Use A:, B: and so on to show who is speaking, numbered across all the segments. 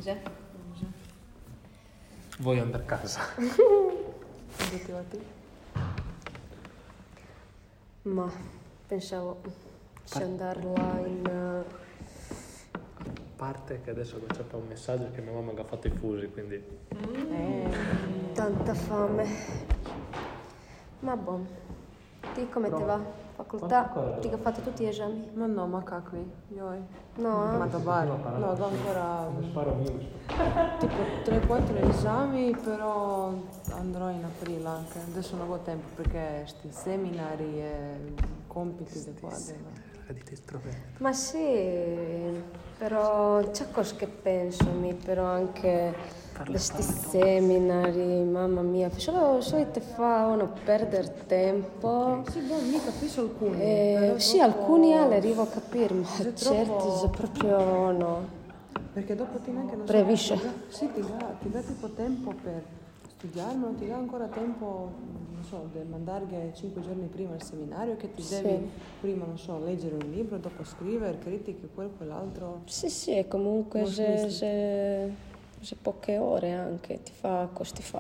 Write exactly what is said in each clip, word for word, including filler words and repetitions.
A: Già.
B: Voglio andare a casa.
A: Ma pensavo di andare là in...
B: A parte che adesso c'è un messaggio che mia mamma ha fatto i fusi, quindi...
A: Eh, tanta fame. Ma buon. Ti come te va? Facoltà? Ti hai fatto tutti gli esami?
C: Ma no, ma kakvi? Joj.
A: No,
C: Ma
A: eh?
C: dobar. No, do ancora
B: Sparo minus.
C: tipo tre quattro esami, però andrò in aprile anche. Adesso non ho tempo perché sti seminari e compiti di qua.
A: Ma sì, però c'è cose che penso, mi, però anche questi seminari, mamma mia, solo, solo ti fanno perdere tempo.
C: Sì, boh, mi capisco alcuni.
A: Eh,
C: però
A: sì,
C: dopo-
A: alcuni alle arrivo a capire, ma
C: Se
A: certi
C: troppo-
A: se proprio no.
C: Perché dopo ti neanche non so,
A: Previsce.
C: ti dà- sì, ti dà, ti dà tipo tempo per studiare, non ti dà ancora tempo, non so, di mandare cinque giorni prima al seminario, che ti
A: Sì.
C: devi prima, non so, leggere un libro, dopo scrivere, critiche, quello, quell'altro.
A: Sì, sì, e comunque
C: Non
A: se,
C: smisti.
A: se, se poche ore anche, ti fa, cosa ti fa?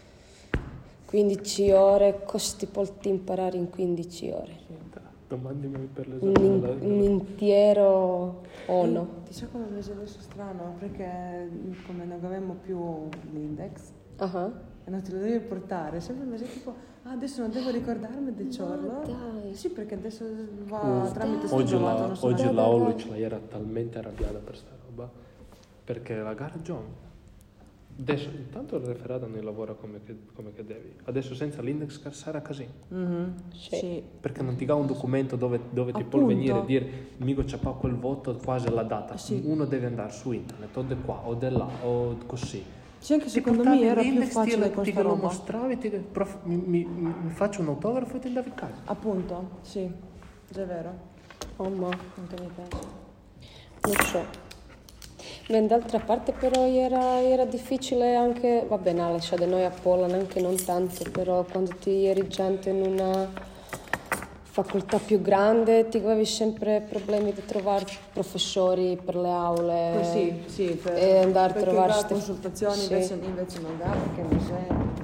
A: quindici ore, cosa ti può imparare in quindici ore?
B: Domandimi per
A: Un,
B: l'esame
A: in-
B: della...
A: un intero o no?
C: Ti sa come mi è adesso strano? Perché come non avevamo più l'index,
A: Ah,
C: e non te lo devi portare, sempre mi sembra tipo, ah, adesso non devo ricordarmi di ciorlo.
A: dai.
C: Sì, perché adesso va
B: Uh,
C: tramite sto
B: oggi
C: trovato,
B: la,
C: non so.
B: oggi
A: dai,
B: la
A: dai,
B: Oluc
A: dai.
B: era talmente arrabbiata per sta roba, perché la gara John, adesso intanto il referato non lavora come che, come che devi, adesso senza l'index sarà così,
C: Mhm,
A: Sì.
C: sì.
B: perché non ti dà un documento dove, dove ti può
C: Appunto.
B: venire e dire mico c'è pa quel voto quasi alla data,
C: Sì.
B: uno deve andare su internet o di qua o di là o così.
C: Sì, anche
B: Ti
C: secondo
B: portavi
C: me era più
B: l'index,
C: facile
B: ti,
C: con
B: ti
C: sta
B: lo
C: roba.
B: mostravi, ti, prof, mi, mi, mi faccio un autografo e ti andavi a casa.
C: Appunto, sì, già è vero,
A: Oh, ma
C: anche mi penso.
A: non so. Beh, d'altra parte però era, era difficile anche, va bene, Alessia, da noi a Poland anche non tanto, però quando ti eri già in una facoltà più grande ti avevi sempre problemi di trovare professori per le aule.
C: Poi sì, sì, per,
A: e andare a
C: perché
A: trovare
C: da
A: ste-
C: consultazioni
A: sì.
C: invece, invece non dà, perché non c'è.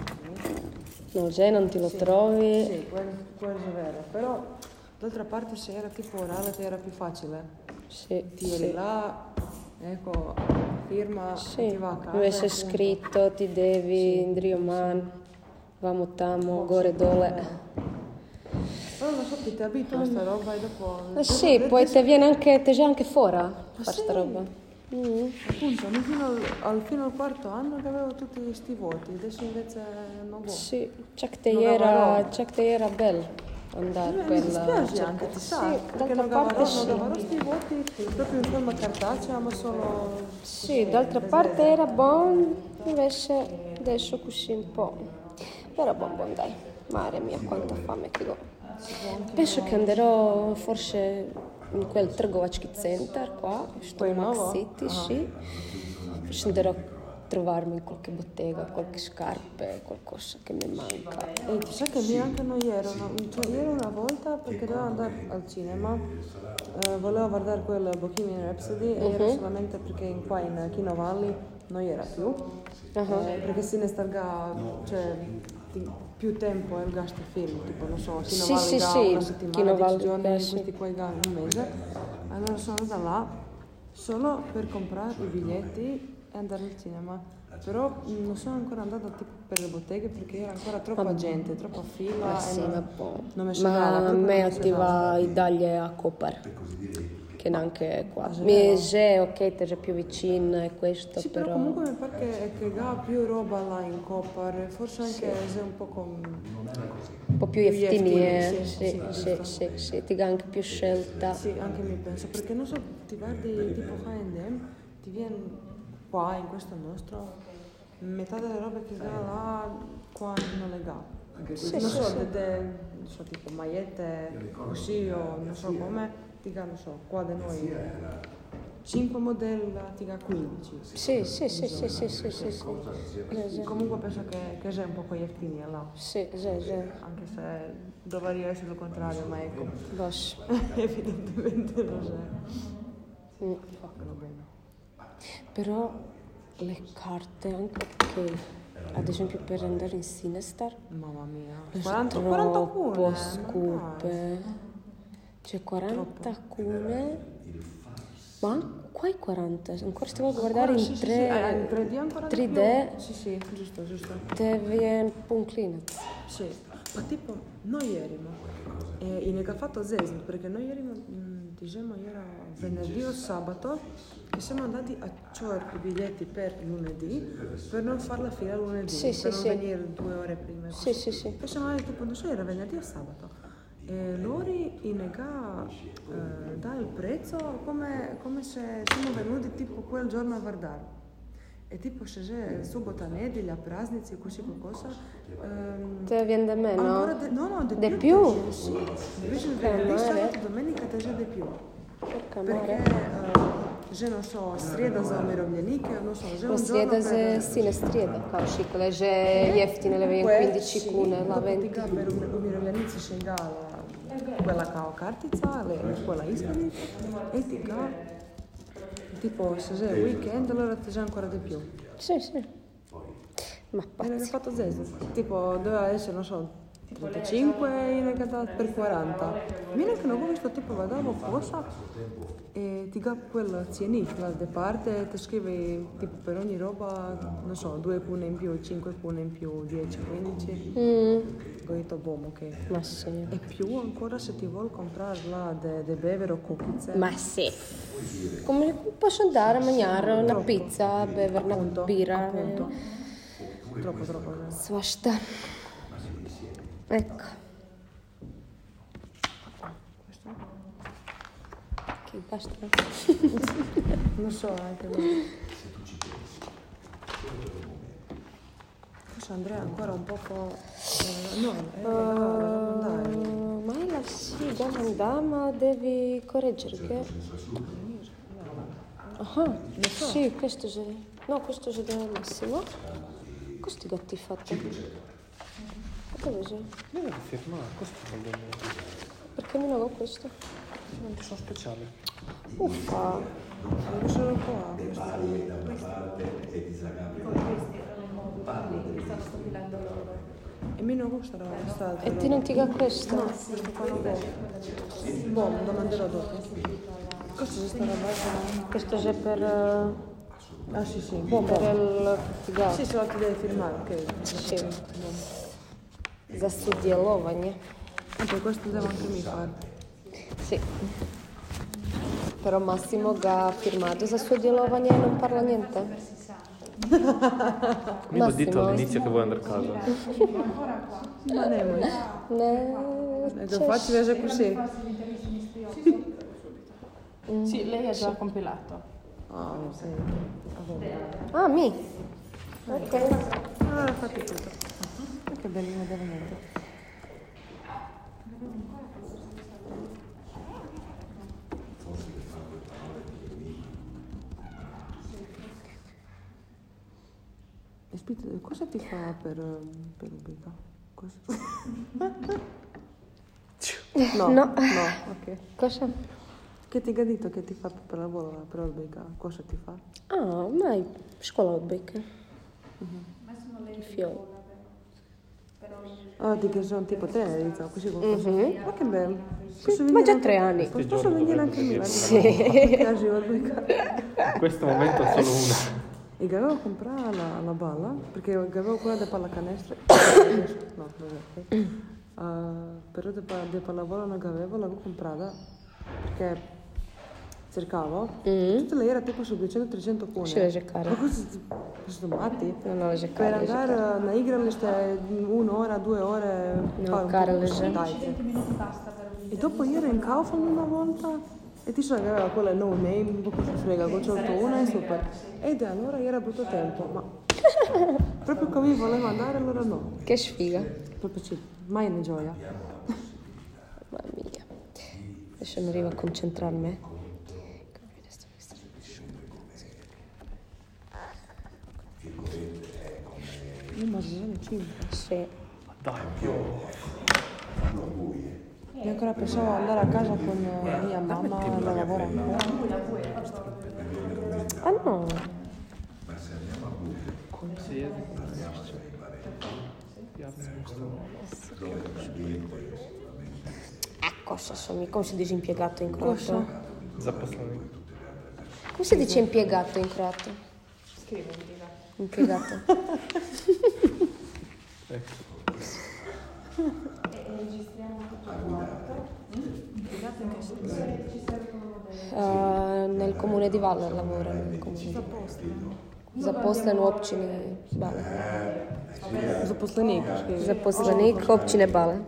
A: Non c'è, non ti lo
C: Sì,
A: trovi.
C: Sì, quello, quello è vero, però d'altra parte se era tipo orale ti era più facile.
A: Sì,
C: Ti eri
A: sì.
C: là, ecco, firma,
A: Sì,
C: ti va a casa.
A: invece
C: appunto.
A: scritto ti devi
C: Sì,
A: indrio man, vamo tamo,
C: Oh,
A: gore
C: sì,
A: dole.
C: vero. Però non so, ti abitui a sta roba e dopo...
A: Eh sì, poi ti viene anche, te già anche fuori a fare
C: sì?
A: sta roba. Mm.
C: Appunto, mi fino al, al, fino al quarto anno che avevo tutti questi voti, adesso invece non ho.
A: Sì, c'è che te
C: Non
A: era,
C: avrò.
A: c'è che te era bello andare
C: Mi
A: per
C: dispiace
A: la
C: anche, ti sa,
A: Sì,
C: perché
A: d'altra
C: non
A: parte
C: avrò,
A: sì.
C: non avrò questi voti proprio in forma cartacea, ma solo...
A: Sì, d'altra parte era buono, invece adesso così un po'. Però buon buon dai, mare mia quanta fame che ho. Penso che andrò forse in quel Trgovački centar qua, sto
C: Quel
A: Max
C: nuovo?
A: City,
C: Ah.
A: sì. Forse andrò a trovarmi in qualche bottega, qualche scarpe, qualcosa che mi manca.
C: E ti sa che lì anche non ero, no? Cioè io ero una volta perché dovevo andare al cinema, eh, volevo guardare quel Bohemian Rhapsody e era solamente perché in, qua in Kino Valley non era più, eh, perché se ne starga, cioè ti- più tempo il gasto film, tipo non so, Kino
A: Sì,
C: Valley
A: sì,
C: da
A: sì,
C: una
A: Kino
C: settimana, dieci
A: Valley,
C: giorni,
A: eh, sì.
C: questi qua da un mese. Allora sono andata là solo per comprare i biglietti e andare al cinema. Però non sono ancora andata tipo per le botteghe perché era ancora troppa gente, troppa fila.
A: Ma
C: e
A: sì,
C: non,
A: ma boh.
C: non mi
A: Ma
C: scegava,
A: a
C: proprio
A: me
C: non mi scegava.
A: attiva i dagli a Copar, che neanche qua.
C: Ah,
A: Mi
C: vero?
A: è ok, te sei più vicino e questo,
C: Sì, però
A: però...
C: comunque mi pare che, che ha più roba là in Copar, forse anche se è un po' con...
A: un po' più
C: più
A: eftini,
C: jeftini,
A: eh.
C: sì,
A: Sì,
C: sì,
A: sì,
C: giusto.
A: sì, sì, ti dà anche più scelta.
C: Sì, anche mi penso, perché non so, ti guardi tipo H and M, ti viene qua in questo nostro, metà delle robe che dà là, qua non le dà.
A: Sì,
C: non
A: sì,
C: so,
A: sì.
C: de- de- non so, tipo magliette così o non so come, ti dà, non so, qua da noi cinque modelli, ti dà quindici.
A: Sì, sì, sì, sì, sì, sì, sì, sì. Eh, sì.
C: Comunque penso che, che c'è un po' con gli effini là,
A: Sì, sì, sì.
C: anche se dovrebbe essere il contrario, ma ecco,
A: Boss.
C: evidentemente non c'è.
A: Mm.
C: Faccano bene.
A: Però le carte, anche ok. Ad esempio per andare in Sinestar.
C: Mamma mia.
A: Sono
C: quaranta, quaranta
A: troppo
C: cune.
A: scupe. Cioè quaranta cune. Ma qua è quaranta. Ancora stiamo a guardare in
C: Sì, sì, sì, eh, in tre D ancora di
A: tre D.
C: più. Sì, sì, giusto, giusto.
A: Devi un po' inclinato.
C: Sì, ma tipo noi erimo e in che ha fatto Zesmi, perché noi erimo, mh, diciamo, era venerdì o sabato e siamo andati a cercare i biglietti per lunedì per non fare la fila lunedì,
A: Sì,
C: per
A: sì,
C: non
A: sì.
C: venire due ore prima.
A: Sì, sì, sì.
C: E siamo andati tipo, non so, era venerdì o sabato. E loro in nega eh, dà il prezzo come, come se siamo venuti tipo quel giorno a guardare. E tipo se c'è subota, nedelja, praznici, così qualcosa. ehm,
A: Te viene da meno?
C: ancora de, no, no, di
A: De
C: più.
A: più?
C: te- Sì, invece il venerdì,
A: male.
C: sabato, domenica te c'è di più.
A: Porca
C: Perché,
A: mare.
C: eh, že non so, srijeda za umirovljenike, odnosno že
A: Ma
C: un
A: srijeda
C: giorno
A: se
C: per...
A: sì, ne strijeda, kao šikole, že jeftine le vejem
C: Quel-
A: quindici
C: sì,
A: kune, la
C: dopo ti
A: venti.
C: ga per um- umirovljenici še ga la- quella kao kartica, le, quella iskaznica, e ti ga tipo se c'è il weekend allora ti c'è ancora di più.
A: Sì, sì. Ma
C: E ne ho
A: pazzi.
C: fatto zero. Tipo doveva essere, non so, trentacinque in realtà per quaranta. Mira che non ho visto tipo guardavo cosa e ti dà quel cienik da parte, ti scrive tipo per ogni roba, non so, due pune in più, cinque pune in più, dieci, quindici.
A: Mm,
C: Ho detto, boh, ok.
A: ma sì.
C: E più ancora se ti vuoi comprare là de, de bevere o cookies.
A: Ma sì. Come posso andare a mangiare una
C: Troppo.
A: pizza, bere una
C: Appunto,
A: birra?
C: appunto. Troppo, troppo. eh.
A: Svašta. Ecco.
C: Questo?
A: Che basta.
C: Non so, anche lui. Forse Andrea ancora un poco... Eh, no, eh, no, non dai.
A: Uh, ma è la sì, già andama, devi correggere che... Ah, sì, questo c'è... No, questo c'è da Massimo. Questi gatti fatti. Dove c'è?
B: Deve firmare, questo non è
A: Perché non ho questo?
B: non sono speciali.
A: Uffa.
C: Non solo qua. questo. E mi non gusta la quest'altro.
A: E ti non ti ga questo?
C: No, questo qua non è. Boh, lo domanderò dopo. Questo si sta lavando.
A: Questo c'è per... eh,
C: Ah sì sì, boh,
A: per
C: boh.
A: il... ga-
C: Sì, se lo ti devi firmare, ok.
A: Sì. Za sudjelovanje.
C: Anche questo devo anche mi fare.
A: Sì. Però Massimo ga ha firmato za sudjelovanje e non parla niente.
B: Mi l'ho detto
A: Massimo.
B: all'inizio che vuoi andare a casa.
C: Ma nemoj.
A: Ne...
C: E devo farci vedere così.
D: Sì, lei ha già compilato.
C: Ah, non sei.
A: Ah, mi. Ok.
C: Allora fatti tutto. Ma che bellino veramente. Aspetta, cosa ti fa per, per ubrica? Cosa? No,
A: No.
C: no, ok.
A: Cosa?
C: Che ti ha detto che ti fa per la vola, per ubrica? Cosa ti fa?
A: Ah, ma è scuola odbojke. Fio.
C: Ah, ti che sono tipo tenerica, così qualcosa. Ma che bello. Posso
A: Ma
C: venire
A: già
C: anche-
A: tre anni.
B: Questi
C: Posso
B: giorni
C: venire
B: dovrebbe
C: anche io?
B: venire.
C: Mi piace ubrica.
B: In questo momento è solo una.
C: E che avevo comprato la, la balla, perché avevo quella di pallacanestro. No, non è vero. Uh, però di, pa- di pallavolo non avevo, l'avevo comprata perché cercavo.
A: Mm.
C: Tutte le era tipo su duecento trecento cune.
A: Ci legge cara.
C: Ma cosa sono matti?
A: Non ho legge
C: Per
A: cara, legge
C: andare
A: cara.
C: na igralište un'ora, due ore,
A: No,
C: fare un
A: cara,
C: po'
A: legge.
C: dai. E dopo io ero in Kaufland una volta e ti so che aveva quella no name, un po' così frega, con certo una e super. Ed allora era brutto tempo, ma proprio come volevo andare allora no.
A: Che sfiga.
C: Proprio sì, mai ne gioia.
A: Mamma mia. Adesso non arrivo a concentrarmi.
C: Io ma sono cinque.
A: Sì.
B: Dai, più.
C: Io ancora pensavo andare a casa con eh, mia mamma, la lavoro ancora.
A: Ah no.
B: se jezikom najčešće javne ustanove.
A: Cosa sono? Come si dice impiegato in
C: Cosa?
A: croato?
B: Zaposlenik.
A: Come si dice impiegato in croato?
D: Scrivo, dica.
A: Impiegato.
B: Ecco.
D: E registriamo tutto quanto. Impiegato in che senso?
A: Uh, nel comune di Valle lavora. Nel comune. Zaposlen u općini Bale.
C: Zaposlenik.
A: Zaposlenik općine Bale.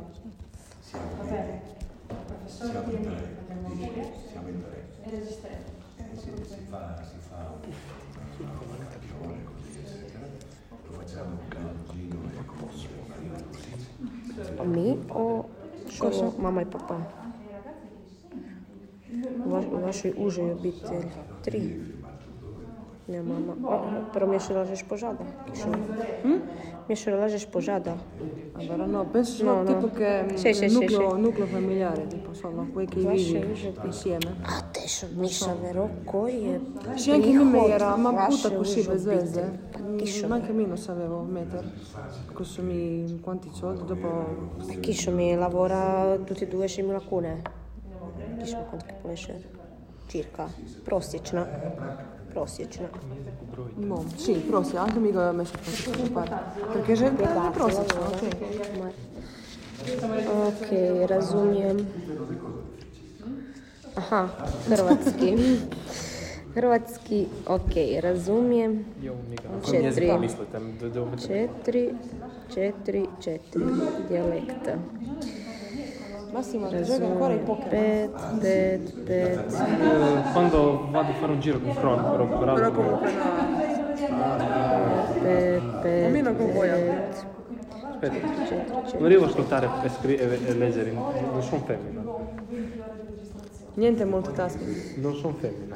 A: Mi o što mama i papa? U, vaš, u vašoj užoj obitelji? Tri. Ne, mama. O, però mi še lažeš požada. Hm? Mi še lažeš požada.
C: Allora no, penso
A: No, no.
C: tipo che
A: Sì, sì,
C: il
A: sì,
C: nucleo,
A: sì.
C: nucleo familiare, tipo sono quei che
A: Vaše
C: vivi
A: uže
C: insieme.
A: Adesso mi sa vero koji je
C: Sì, anche mia
A: prihod
C: era, ma
A: vaše
C: puta così
A: uže
C: bez veze.
A: obitelji? Pa kišo
C: Ma
A: mi.
C: anche io non sapevo mettere. Questo mi quanti soldi dopo.
A: Pa kišo mi lavora tutti e due šimila kune. Kišo mi koliko puneše? Circa. Prosječna. Prosječna.
C: No, sì, prossimo, anche mi ho messo questo parte. Perché c'è il prossimo, ok.
A: Ok, razumijem. Aha, hrvatski. Hrvatski, ok, razumijem.
B: Jo, nikad. Na
A: Četiri.
B: kojem jeziku mislite? Da, da opet...
A: Četiri, četiri, četiri dijalekta.
C: Massimo, ti gioca ancora in poker.
A: Pet, pet, pet.
B: Eh, Quando vado a fare un giro con Cron, però per
C: Però comunque no.
A: Pet, pet,
C: Almeno con voi,
A: pet.
B: Aspetta,
A: Četiri,
B: non
A: četiri.
B: riesco a ascoltare e, scri- e, e leggere, non sono femmina.
C: Niente multitasking.
B: Non sono femmina.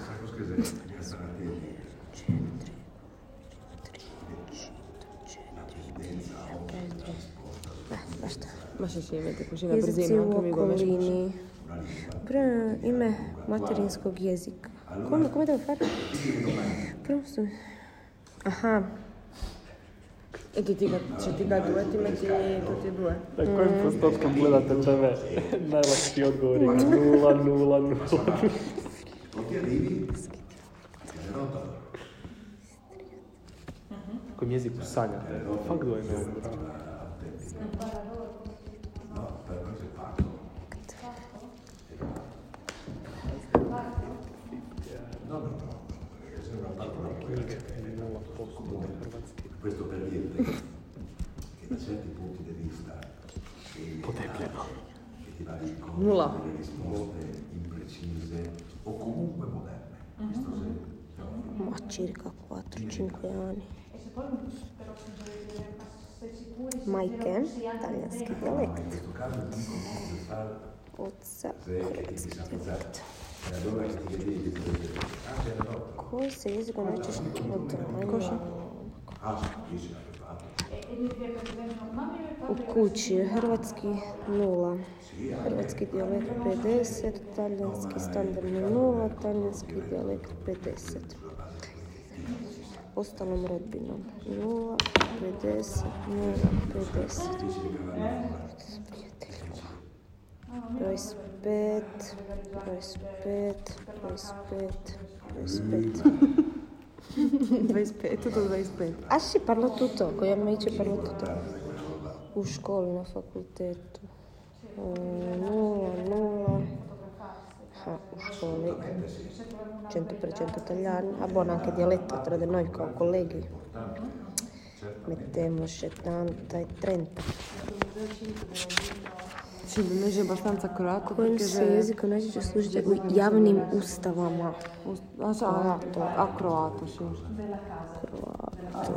A: Eh, basta.
C: Ma sì, sì, metti così la
A: Jezici
C: brzina,
A: u
C: anche mi ho messo.
A: okolini. Prvo ime materinskog jezika. Come, come devo fare? Prvo su... Aha.
C: E tu ti, se ti dai due, ti metti tutti e due.
B: Na kojim postotkom gledate te ve? Najlakši odgovor je nula, nula, nula. Na kojem jeziku sanjate? Fak do je ne knjige nula posto hrvatski.
E: Questo per dirti che da certi punti di vista
B: Potepljeno.
E: che ti va di
C: Nula.
E: delle risposte imprecise o comunque moderne. Questo sì.
A: Ma circa quattro cinque anni. Majke, talijanski dijalekt. Oca, hrvatski dijalekt. Koji se jezikom najčešće odvanja? U kući hrvatski nula, hrvatski dijalekt pedeset, talijanski standardni nula, talijanski dijalekt pedeset. Ostalom rodbinom nula, pedeset, nula, pedeset. dvadeset pet, dvadeset pet, dvadeset pet, dvadeset pet.
C: dvadeset pet, tutto dvadeset pet.
A: Ah sì, parlo tutto, con gli amici parlo tutto. U školi, na fakultetu. E, nula, nula. Ah, u školi. cento per cento italiani. Ah, buono, anche dialetto tra di noi, come colleghi. Mettiamo settanta e trenta.
C: Sì, mi è abbastanza croato
A: Kojim
C: perché
A: se jezikom najčešće služite u javnim ustavama?
C: Ah, sa, a croato, sì.
A: Croato.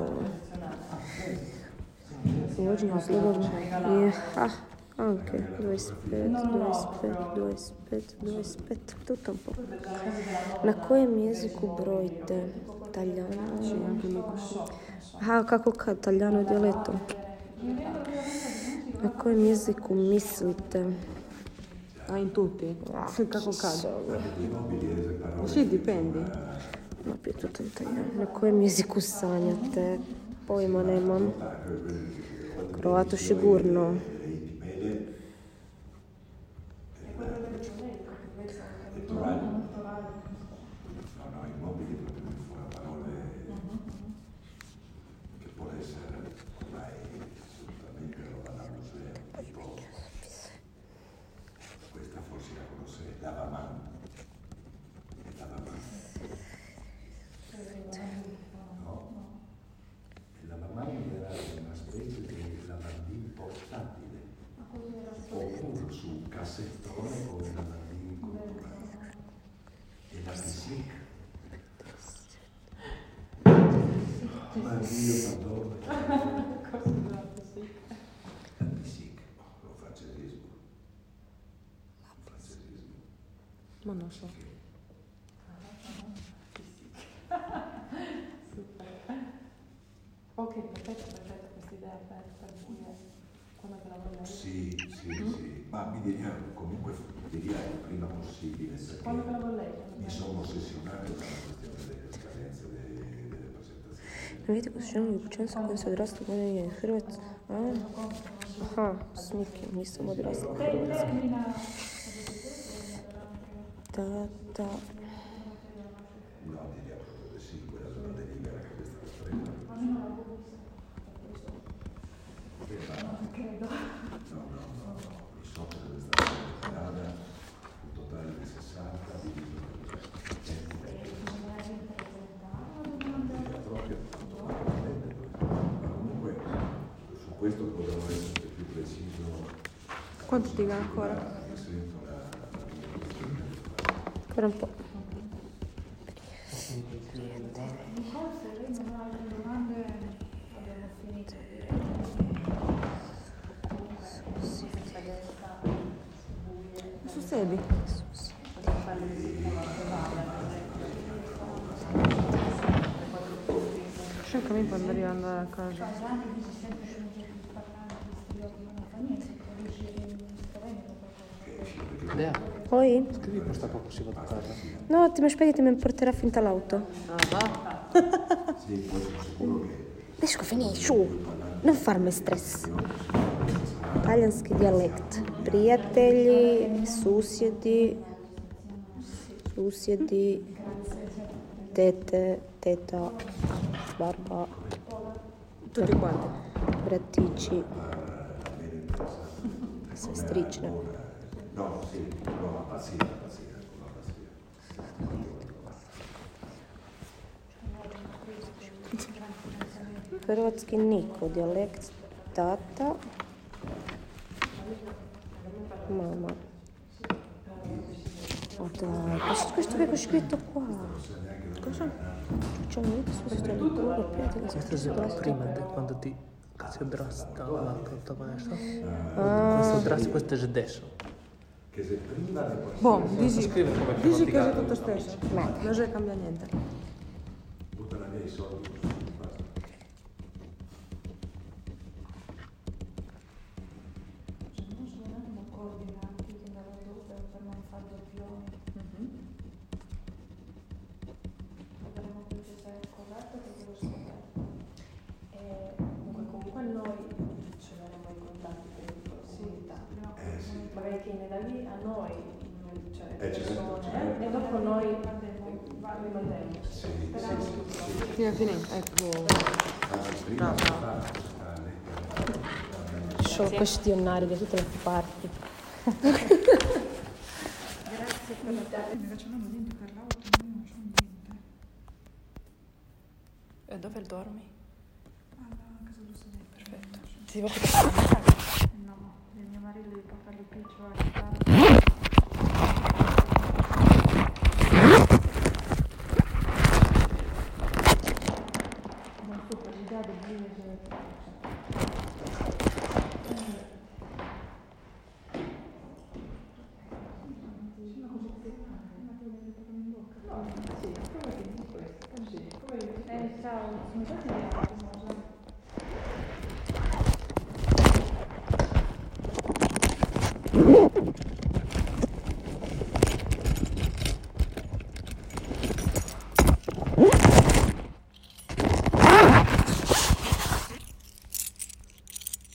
A: Možemo slobodno. Je, ah, anche dvadeset pet, dvadeset pet, dvadeset pet, dvadeset pet, tutto un po'. Na kojem jeziku brojite? Taljano?
C: Sì, anche lì così.
A: Aha, kako kad? Taljano dijaletto. Na kojem jeziku mislite?
C: Ah, in tutti? Kako kad?
A: Solo.
C: Sì, dipendi.
A: Ma più tutto in italiano. Na kojem jeziku sanjate? Pojma nemam. Kroatu sigurno.
E: Cassettone con la lavandina culturale e la Pisic. Ma Dio, madonna. La Pisic, lo francesismo. Francesismo.
C: Ma non so.
D: Ok, perfetto, perfetto questa idea per, per quando te la vorrei.
E: Sì, sì, sì, ma mi diria comunque diria il prima possibile perché
D: Quando te la vorrei?
E: mi sono ossessionato con la questione delle scadenze delle, delle presentazioni.
A: Vidite posjećenje i kućanstva koje se odraslo godine je Hrvatska. Aha, smike, nisam odrasla u Hrvatskoj. Tata.
E: No, diria proprio di sì, quella zona delibera che è stata presa.
D: Credo.
E: No, no, no, no, il socio deve stare in strada, un totale di sessanta, diviso per proprio, comunque su questo potrò essere più preciso.
C: Quanto ti dà ancora?
E: Sento la...
A: Ancora un po'.
D: Se lei non ha altre domande, abbiamo finito.
C: Su sedi. Cercami per andare a casa.
B: Dea,
A: Poi?
B: scrivi questa qua così vado a casa.
A: No, ti mi aspetti ti mi porterà finta l'auto.
E: Sì, poi sono sicuro che
A: Deško, fini, šu. Non farme stres. Talijanski dijalekt. Prijatelji, susjedi, susjedi, tete, teta, barba,
C: Tutti quanti.
A: bratići, sestrične.
E: no, sì, no, pazzia, pazzia, no, pazzia.
A: Hrvatski niko, dijalekt tata, mama. Ma dai, ma sai questo che ho scritto qua? Cosa? Cioè, mi vedi su sto libro,
B: Questo è prima di quando ti si odrastava tutto questo. Questo odrasto, questo è adesso.
E: Che se prima ne puoi
C: Boh, dici,
B: scrivere come
C: dici che è
B: praticato.
C: tutto stesso. Non c'è cambia niente.
E: buttare via i soldi, basta.
D: Non sono un attimo coordinati che andavo dopo per non fare doppioni. Abbiamo tutto coperto perché l'ho scoperto. E comunque, comunque noi ce l'avremo i contatti per le prossimità.
E: Eh sì.
D: Magari che ne da lì a noi, cioè le
E: Eh, certo,
D: persone,
E: certo.
D: e dopo noi rimandiamo.
E: Sì,
D: Speriamo
E: sì,
D: tutto.
E: sì.
C: Fino a fine, ecco.
E: Anzi, prima si fa questa lettera.
A: Solo questionari da tutte le parti.
D: Grazie per la te.
F: Mi facevano niente per l'auto, io non so niente.
D: E dove dormi?
F: Alla casa dello studente.
D: Perfetto.
A: Ti devo portare.
F: No, il mio marito di portare il piccio a aiutare.
D: Non so, per l'idea del buio. Eh, ciao, sono stati gli altri,